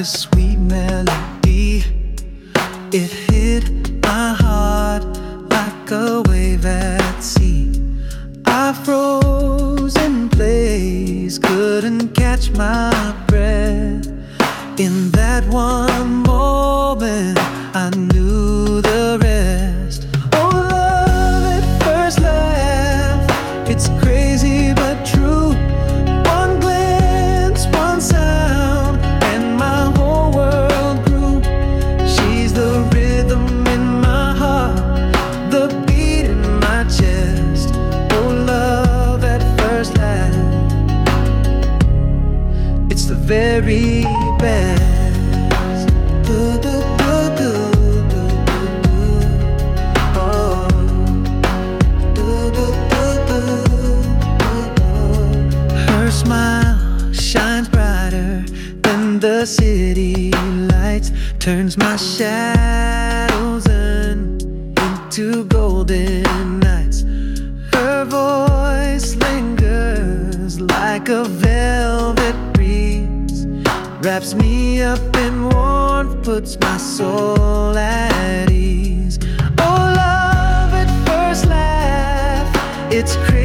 sweet melody. It hit my heart like a wave at sea. I froze in place, couldn't catch my breath. In that one moment, I knew the rest. Oh, love at first laugh, it's crazy but true. One glance, one sound, and my whole world grew. She's the rhythm in my heart, the beat in my chest. Oh, love at first laugh, it's the very best. Her smile shines brighter than the city lights, turns my shadows into golden nights. Her voice lingers like a velvet breeze, wraps me up in warmth, puts my soul at ease. Oh, love at first laugh, it's crazy